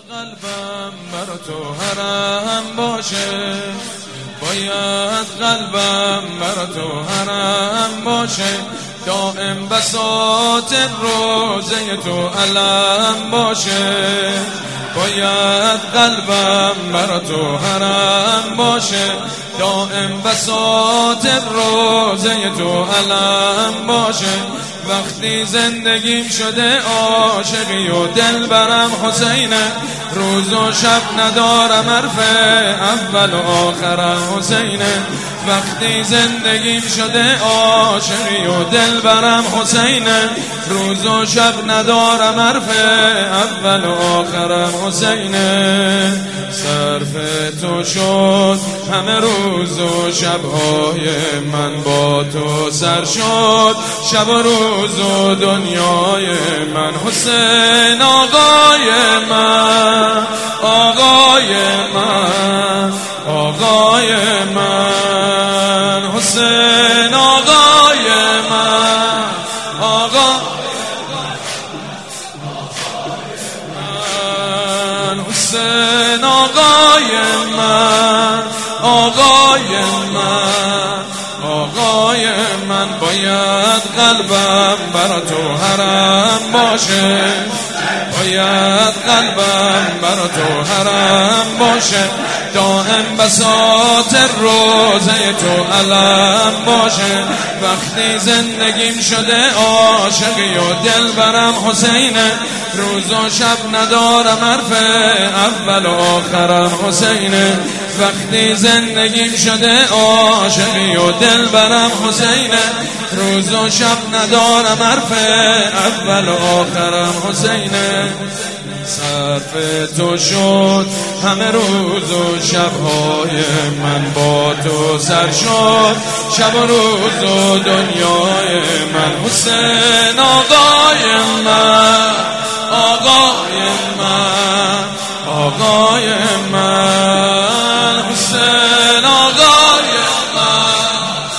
قلبم بر تو حرم باشه، باید قلبم بر تو حرم باشه، دائم بساط روزه تو علم باشه، باید قلبم بر تو حرم باشه، دائم بساط روزه تو علم باشه. وقتی زندگیم شده عاشقی و دل برم حسینه، روز و شب ندارم حرف اول و آخرم حسینه. وقتی زندگیم شده عاشقی و دل برم حسینه، روز و شب ندارم حرف اول و آخرم حسینه. صرف تو شد همه روز و شبهای من، با تو سر شد شب و روز و دنیای من. حسین آقای من، آقای من، آقای من، حسین آقای من، آقای من، حسین آقای من، آقای من، آقای من. باید قلبم بر تو حرم باشه، باید قلبم بر تو حرم باشه، دائم بساط روزه تو علم باشه. وقتی زندگیم شده عاشقی و دل برم حسینه، روز و شب ندارم حرف اول و آخرم حسینه. وقتی زندگیم شده عاشقی و دل برم حسینه، روز و شب ندارم حرف اول و آخرم حسینه. صرف تو شد همه روز و شبهای من، با تو سر شد شب و روز و دنیای من. حسین آقای من، آقای من، آقای من، حسین آقای من.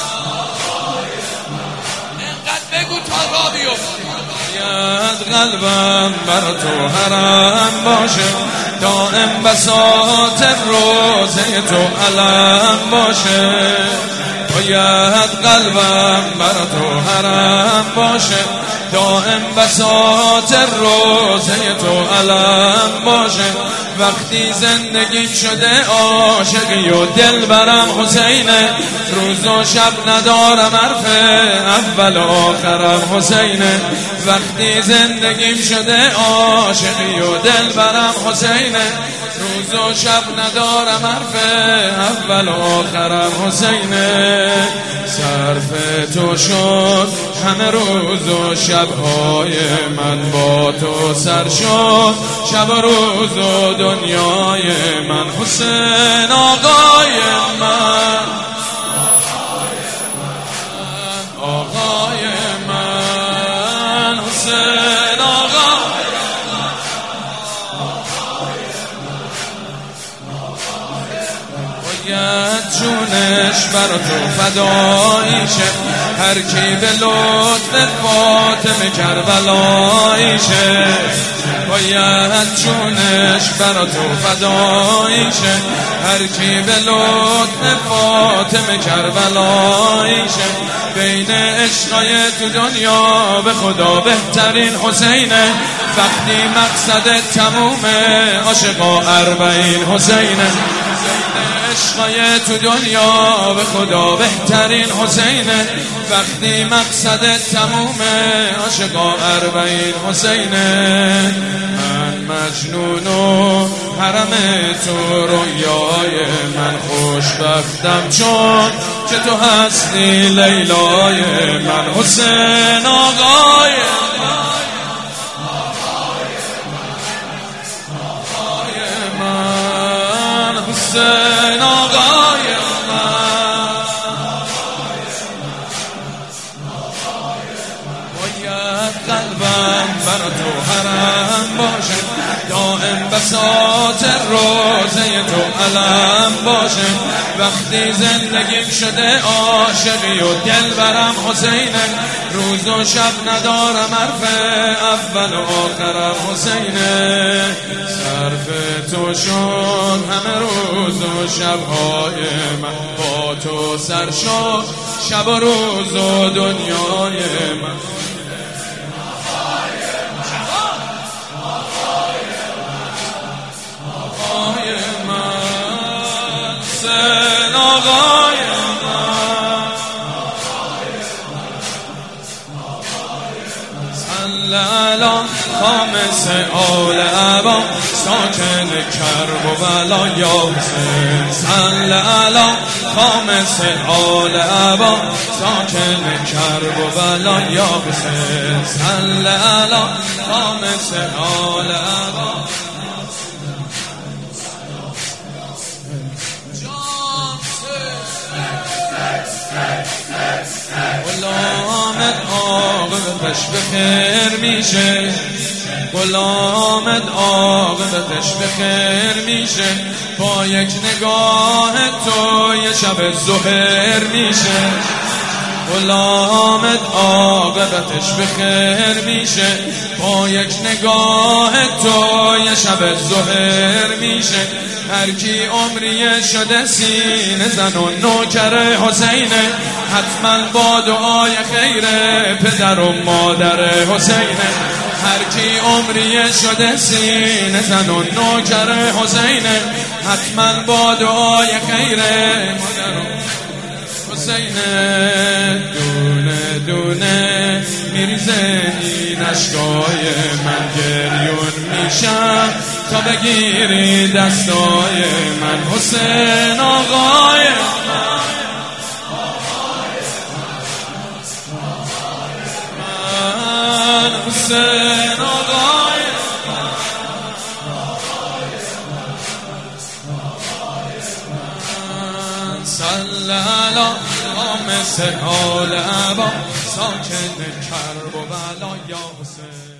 اینقدر بگو تا را بیفتی. باید قلبم بر تو حرم باشه، دائم بساط روزه تو علم باشه، باید قلبم بر تو حرم باشه، دائم بساط روزه تو علم باشه. وقتی زندگیم شده عاشقی و دل برم حسینه، روز و شب ندارم حرف اول و آخرم حسینه. وقتی زندگیم شده عاشقی و دل برم حسینه، روز و شب ندارم حرف اول و آخرم حسینه. صرف تو شد همه روز و شبهای من، با تو سر شد شب و روز و دنیای من. حسین آقای من، آقای من، حسین آقای من. باید جونش بر تو فداییشه، هر کی به لطف فاطمه کربلاییشه. باید جونش بر تو فداییشه، هر کی به لطف فاطمه کربلاییشه. بین عشقای تو دنیا به خدا بهترین حسینه، وقتی مقصد تمومه عاشقا اربعین حسینه. عشقای تو دنیا به خدا بهترین حسینه، وقتی مقصد تمومه عاشقا اربعین حسینه. من مجنون و حرم تو رویای من، خوشبختم چون که تو هستی لیلای من. حسین آقای من، آقای من، حسین آقای من. باید قلبم بر تو حرم باشه، دائم بساط روزه تو علم باشه. وقتی زندگیم شده عاشقی و دل برم حسینه، روز و شب ندارم حرف اول و آخرم حسینه. صرف تو شد همه روز و شبهای من، با تو سر شد شب و روز و دنیای من. آقای من حسین آقای من، صلی علی خامس آل ابا ساکن کرب و بلا یا حسین، صلی علی خامس آل ابا ساکن کرب و بلا یا حسین، صلی علی خامس آل ابا. غلامت عاقبتش به خیر میشه، غلامت عاقبتش به خیر میشه، با یک نگاه تو یه شب ظهر میشه. غلامت عاقبتش به خیر میشه، با یک نگاه تو یه شب ظهر میشه. هر کی عمری شده سینه زن و نوکر حسینه، حتما با دعای خیر پدر و مادر حسینه. هر کی عمری شده سینه زن و نوکر حسینه، حتما با دعای خیر مادر حسینه. دونه دونه میریزه این اشکای من، گریون میشم تا بگیری دستای من. حسین آقای من، حسین آقای من، صلی علی خامس آل ابا ساکن کرب و بلا یا حسین.